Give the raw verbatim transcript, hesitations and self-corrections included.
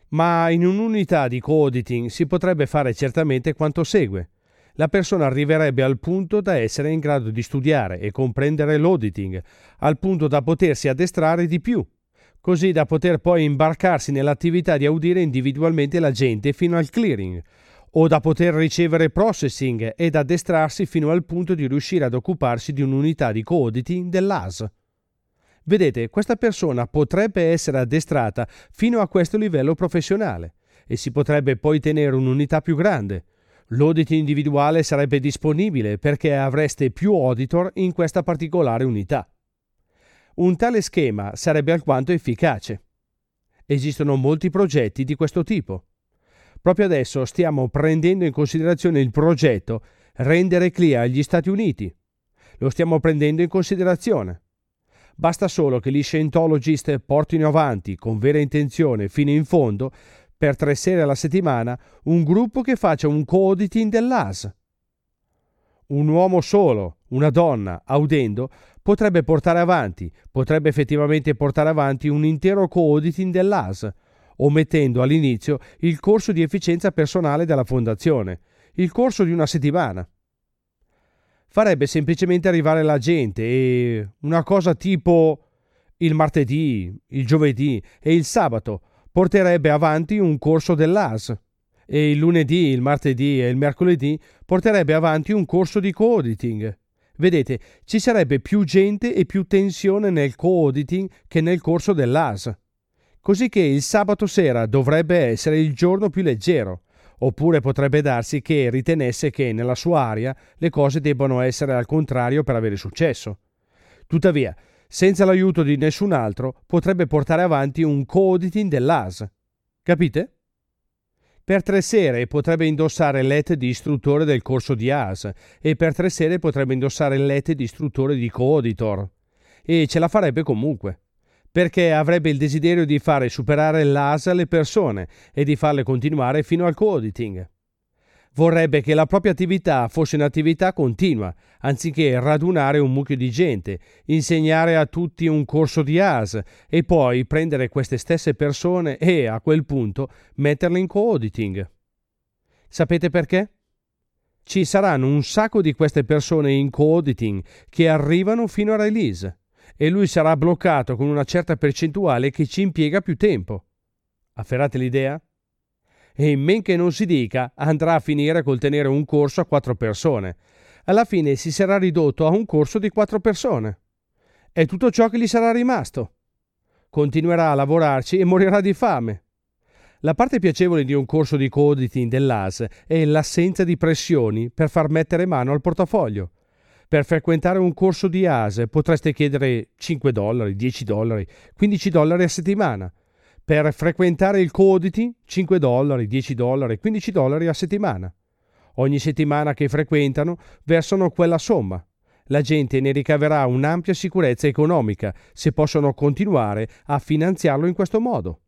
Ma in un'unità di co-auditing si potrebbe fare certamente quanto segue. La persona arriverebbe al punto da essere in grado di studiare e comprendere l'auditing, al punto da potersi addestrare di più, così da poter poi imbarcarsi nell'attività di audire individualmente la gente fino al clearing, o da poter ricevere processing ed addestrarsi fino al punto di riuscire ad occuparsi di un'unità di co-auditing dell'A S. Vedete, questa persona potrebbe essere addestrata fino a questo livello professionale e si potrebbe poi tenere un'unità più grande. L'audit individuale sarebbe disponibile perché avreste più auditor in questa particolare unità. Un tale schema sarebbe alquanto efficace. Esistono molti progetti di questo tipo. Proprio adesso stiamo prendendo in considerazione il progetto rendere C L I A agli Stati Uniti. Lo stiamo prendendo in considerazione. Basta solo che gli Scientologist portino avanti con vera intenzione fino in fondo, per tre sere alla settimana, un gruppo che faccia un co-auditing dell'A S. Un uomo solo, una donna, audendo, potrebbe portare avanti, potrebbe effettivamente portare avanti un intero co-auditing dell'A S, omettendo all'inizio il corso di efficienza personale della fondazione, il corso di una settimana. Farebbe semplicemente arrivare la gente e una cosa tipo il martedì, il giovedì e il sabato porterebbe avanti un corso dell'A S e il lunedì, il martedì e il mercoledì porterebbe avanti un corso di co-auditing. Vedete, ci sarebbe più gente e più tensione nel co-auditing che nel corso dell'A S. Così che il sabato sera dovrebbe essere il giorno più leggero. Oppure potrebbe darsi che ritenesse che nella sua area le cose debbano essere al contrario per avere successo. Tuttavia, senza l'aiuto di nessun altro, potrebbe portare avanti un co-auditing dell'A S. Capite? Per tre sere potrebbe indossare l'E T di istruttore del corso di A S e per tre sere potrebbe indossare l'E T di istruttore di co-auditor. E ce la farebbe comunque, perché avrebbe il desiderio di fare superare l'A S alle persone e di farle continuare fino al co-auditing. Vorrebbe che la propria attività fosse un'attività continua, anziché radunare un mucchio di gente, insegnare a tutti un corso di A S e poi prendere queste stesse persone e, a quel punto, metterle in co-auditing. Sapete perché? Ci saranno un sacco di queste persone in co-auditing che arrivano fino a release e lui sarà bloccato con una certa percentuale che ci impiega più tempo. Afferrate l'idea? E in men che non si dica, andrà a finire col tenere un corso a quattro persone. Alla fine si sarà ridotto a un corso di quattro persone. È tutto ciò che gli sarà rimasto. Continuerà a lavorarci e morirà di fame. La parte piacevole di un corso di co-auditing dell'A S è l'assenza di pressioni per far mettere mano al portafoglio. Per frequentare un corso di A S potreste chiedere cinque dollari, dieci dollari, quindici dollari a settimana. Per frequentare il co-auditing, cinque dollari, dieci dollari, quindici dollari a settimana. Ogni settimana che frequentano versano quella somma. La gente ne ricaverà un'ampia sicurezza economica se possono continuare a finanziarlo in questo modo.